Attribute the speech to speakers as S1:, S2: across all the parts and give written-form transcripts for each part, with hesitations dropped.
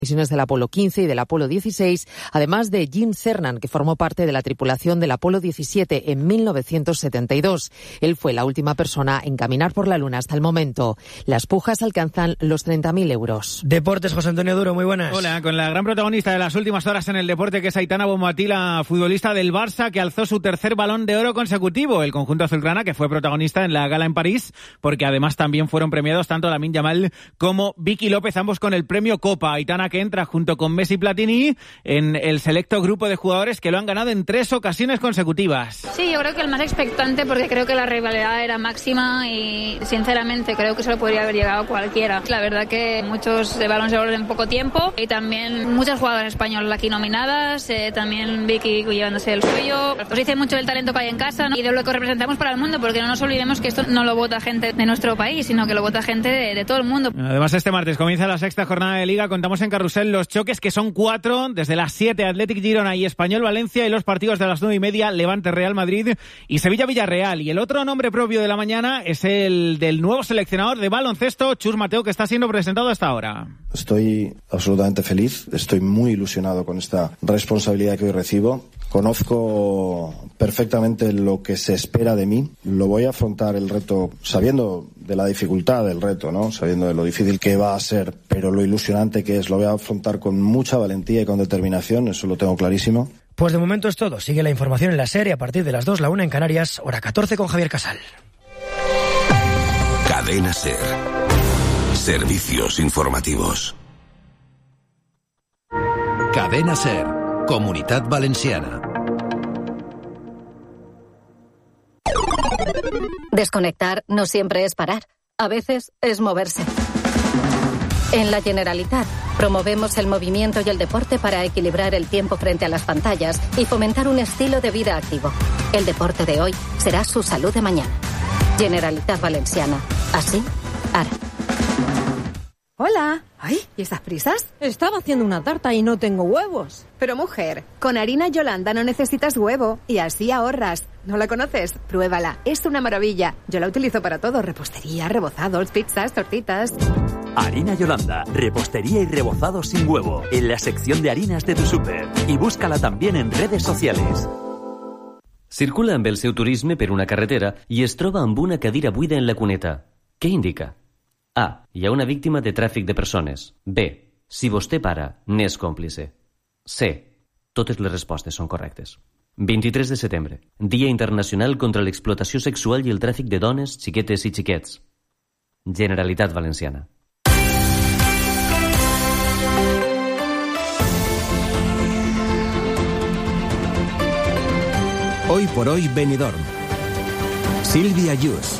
S1: misiones del Apolo 15 y del Apolo 16, además de Gene Cernan, que formó parte de la tripulación del Apolo 17 en 1972. Él fue la última persona en caminar por la Luna hasta el momento. Las pujas alcanzan los 30.000 euros.
S2: Deportes, José Antonio Duro, muy buenas.
S3: Hola, con la gran protagonista de las últimas horas en el deporte, que es Aitana Bonmatí, la futbolista del Barça, que alzó su tercer Balón de Oro consecutivo. El conjunto azulgrana, que fue protagonista en la gala en París, porque además también fueron premiados tanto Lamine Yamal como Vicky López, ambos con el premio Copa. Aitana, que entra junto con Messi y Platini en el selecto grupo de jugadores que lo han ganado en 3 ocasiones consecutivas.
S4: Sí, yo creo que el más expectante, porque creo que la rivalidad era máxima y sinceramente creo que se lo podría haber llegado cualquiera. La verdad que muchos de Balones de Oro en poco tiempo y también muchas jugadoras españolas aquí nominadas, también Vicky llevándose el suyo. Os dice mucho del talento que hay en casa, ¿no? Y de lo que representamos para el mundo, porque no nos olvidemos que esto no lo vota gente de nuestro país, sino que lo vota gente de todo el mundo.
S3: Además, este martes comienza la 6ª jornada de Liga. Contamos en Carrusel los choques, que son 4, desde las 7, Athletic Girona y Español Valencia, y los partidos de las 9:30, Levante Real Madrid y Sevilla Villarreal. Y el otro nombre propio de la mañana es el del nuevo seleccionador de baloncesto, Chus Mateo, que está siendo presentado hasta ahora.
S5: Estoy absolutamente feliz, estoy muy ilusionado con esta responsabilidad que hoy recibo. Conozco perfectamente lo que se espera de mí. Lo voy a afrontar el reto sabiendo de la dificultad del reto, ¿no? Sabiendo de lo difícil que va a ser, pero lo ilusionante que es. Lo voy a afrontar con mucha valentía y con determinación, eso lo tengo clarísimo.
S2: Pues de momento es todo. Sigue la información en la serie a partir de las 2, la 1 en Canarias, hora 14 con Javier Casal.
S6: Cadena SER. Servicios informativos. Cadena SER. Comunitat Valenciana.
S7: Desconectar no siempre es parar. A veces es moverse. En la Generalitat promovemos el movimiento y el deporte para equilibrar el tiempo frente a las pantallas y fomentar un estilo de vida activo. El deporte de hoy será su salud de mañana. Generalitat Valenciana. Así, ara.
S8: Hola.
S9: Ay, ¿y esas prisas?
S8: Estaba haciendo una tarta y no tengo huevos.
S9: Pero mujer, con harina Yolanda no necesitas huevo y así ahorras. ¿No la conoces? Pruébala, es una maravilla. Yo la utilizo para todo, repostería, rebozados, pizzas, tortitas.
S10: Harina Yolanda, repostería y rebozado sin huevo, en la sección de harinas de tu súper. Y búscala también en redes sociales.
S11: Circula amb el seu turisme per una carretera i es troba amb una cadira buida en la cuneta. Què indica? A. Hi ha una víctima de tràfic de persones. B. Si vostè para, n'és còmplice. C. Totes les respostes són correctes. 23 de setembre. Dia Internacional contra l'explotació sexual i el tràfic de dones, xiquetes i xiquets. Generalitat Valenciana.
S6: Hoy por hoy Benidorm. Sílvia Yus.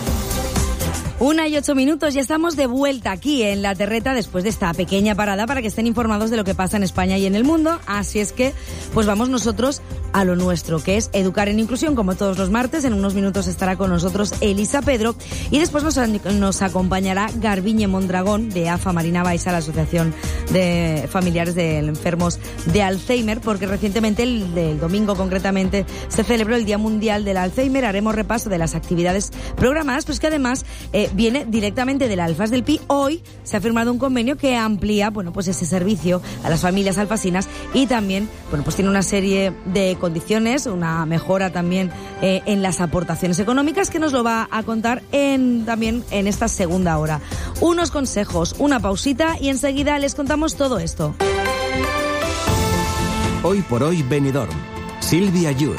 S12: 1:08, ya estamos de vuelta aquí en La Terreta después de esta pequeña parada para que estén informados de lo que pasa en España y en el mundo. Así es que, pues vamos nosotros a lo nuestro, que es Educar en Inclusión, como todos los martes. En unos minutos estará con nosotros Elisa Pedro y después nos acompañará Garbiñe Mondragón de AFA Marina Baixa, la Asociación de Familiares de Enfermos de Alzheimer, porque recientemente, el domingo concretamente, se celebró el Día Mundial del Alzheimer. Haremos repaso de las actividades programadas, pues que además viene directamente del Alfas del Pi. Hoy se ha firmado un convenio que amplía, bueno, pues ese servicio a las familias alfasinas y también, bueno, pues tiene una serie de condiciones, una mejora también en las aportaciones económicas, que nos lo va a contar también en esta segunda hora. Unos consejos, una pausita y enseguida les contamos todo esto.
S6: Hoy por hoy Benidorm. Sílvia Yus.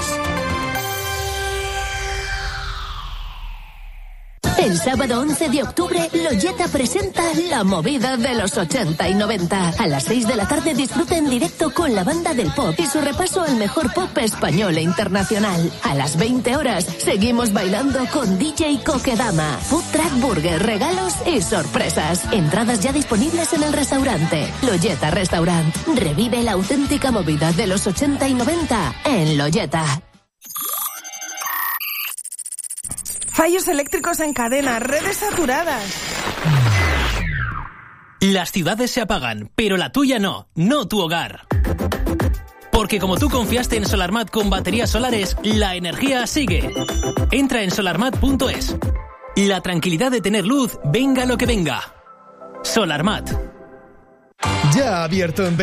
S13: El sábado 11 de octubre, Loyeta presenta La Movida de los 80 y 90. A las 6 de la tarde disfruta en directo con la banda del pop y su repaso al mejor pop español e internacional. A las 20 horas, seguimos bailando con DJ Coquedama, Food Truck Burger, regalos y sorpresas. Entradas ya disponibles en el restaurante Loyeta Restaurant. Revive la auténtica movida de los 80 y 90 en Loyeta.
S14: Fallos eléctricos en cadena, redes saturadas.
S15: Las ciudades se apagan, pero la tuya no tu hogar. Porque como tú confiaste en Solarmat con baterías solares, la energía sigue. Entra en solarmat.es. La tranquilidad de tener luz, venga lo que venga. Solarmat.
S16: Ya ha abierto en